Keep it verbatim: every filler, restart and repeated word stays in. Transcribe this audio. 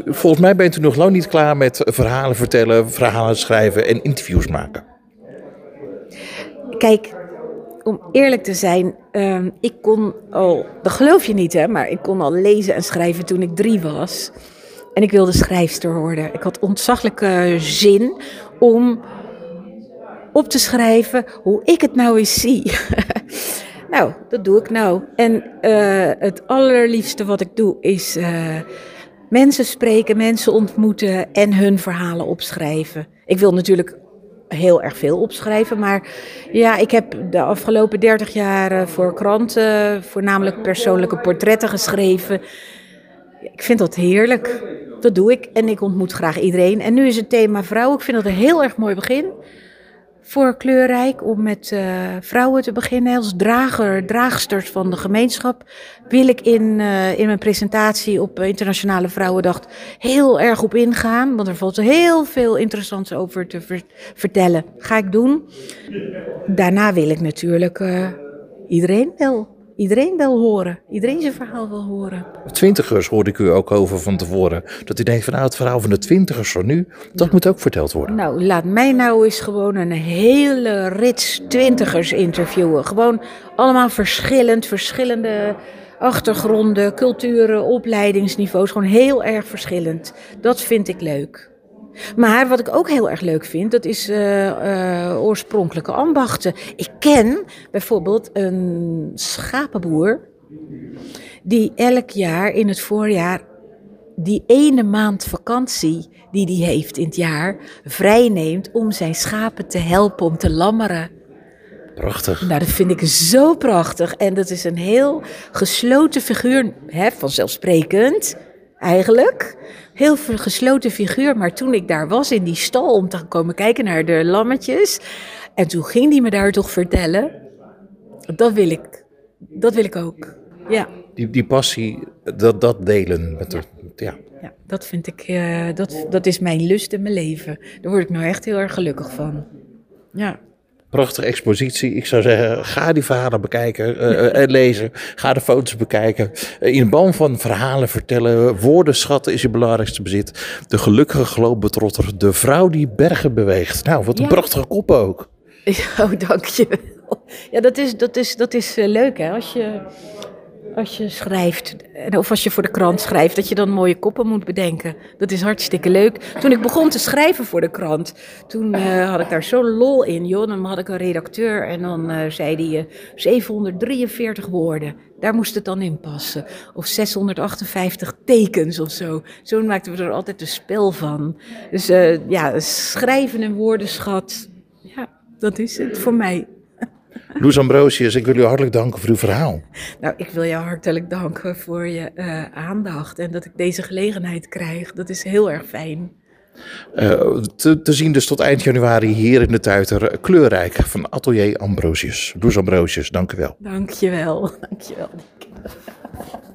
volgens mij bent u nog lang niet klaar met verhalen vertellen, verhalen schrijven en interviews maken. Kijk, om eerlijk te zijn, uh, ik kon al, dat geloof je niet hè, maar ik kon al lezen en schrijven toen ik drie was. En ik wilde schrijfster worden. Ik had ontzaglijke zin om op te schrijven hoe ik het nou eens zie. Nou, dat doe ik nou. En uh, het allerliefste wat ik doe is uh, mensen spreken, mensen ontmoeten en hun verhalen opschrijven. Ik wil natuurlijk heel erg veel opschrijven, maar ja, ik heb de afgelopen dertig jaar voor kranten voornamelijk persoonlijke portretten geschreven. Ik vind dat heerlijk. Dat doe ik en ik ontmoet graag iedereen. En nu is het thema vrouw. Ik vind dat een heel erg mooi begin voor Kleurrijk om met uh, vrouwen te beginnen. Als drager, draagsters van de gemeenschap wil ik in, uh, in mijn presentatie op Internationale Vrouwendag heel erg op ingaan. Want er valt heel veel interessants over te ver- vertellen. Ga ik doen. Daarna wil ik natuurlijk uh, iedereen wel. Iedereen wil horen. Iedereen zijn verhaal wil horen. Twintigers hoorde ik u ook over van tevoren. Dat u denkt van nou, het verhaal van de twintigers van nu, dat ja. moet ook verteld worden. Nou, laat mij nou eens gewoon een hele rits twintigers interviewen. Gewoon allemaal verschillend, verschillende achtergronden, culturen, opleidingsniveaus. Gewoon heel erg verschillend. Dat vind ik leuk. Maar wat ik ook heel erg leuk vind, dat is uh, uh, oorspronkelijke ambachten. Ik ken bijvoorbeeld een schapenboer die elk jaar in het voorjaar die ene maand vakantie die hij heeft in het jaar vrijneemt om zijn schapen te helpen om te lammeren. Prachtig. Nou, dat vind ik zo prachtig. En dat is een heel gesloten figuur, hè, vanzelfsprekend eigenlijk. Heel gesloten figuur, maar toen ik daar was in die stal om te komen kijken naar de lammetjes. En toen ging die me daar toch vertellen. Dat wil ik. Dat wil ik ook. Ja. Die, die passie, dat, dat delen. Met ja. De, ja. ja, dat vind ik, uh, dat, dat is mijn lust in mijn leven. Daar word ik nou echt heel erg gelukkig van. Ja. Prachtige expositie. Ik zou zeggen, ga die verhalen bekijken uh, en lezen. Ga de foto's bekijken. Uh, in de band van verhalen vertellen. Woorden schatten is je belangrijkste bezit. De gelukkige globetrotter. De vrouw die bergen beweegt. Nou, wat een ja. prachtige kop ook. Oh, dank je wel. Ja, dat is, dat is, dat is uh, leuk hè. Als je, als je schrijft, of als je voor de krant schrijft, dat je dan mooie koppen moet bedenken. Dat is hartstikke leuk. Toen ik begon te schrijven voor de krant, toen uh, had ik daar zo'n lol in, joh. Dan had ik een redacteur en dan uh, zei hij uh, zevenhonderddrieënveertig woorden. Daar moest het dan in passen. Of zeshonderdachtenvijftig tekens of zo. Zo maakten we er altijd een spel van. Dus uh, ja, schrijven en woordenschat, ja, dat is het voor mij. Loes Ambrosius, ik wil u hartelijk danken voor uw verhaal. Nou, ik wil jou hartelijk danken voor je uh, aandacht en dat ik deze gelegenheid krijg. Dat is heel erg fijn. Uh, te, te zien dus tot eind januari hier in de Tuiter. Kleurrijk van Atelier Ambrosius. Loes Ambrosius, dank u wel. Dank je wel. Dank je wel.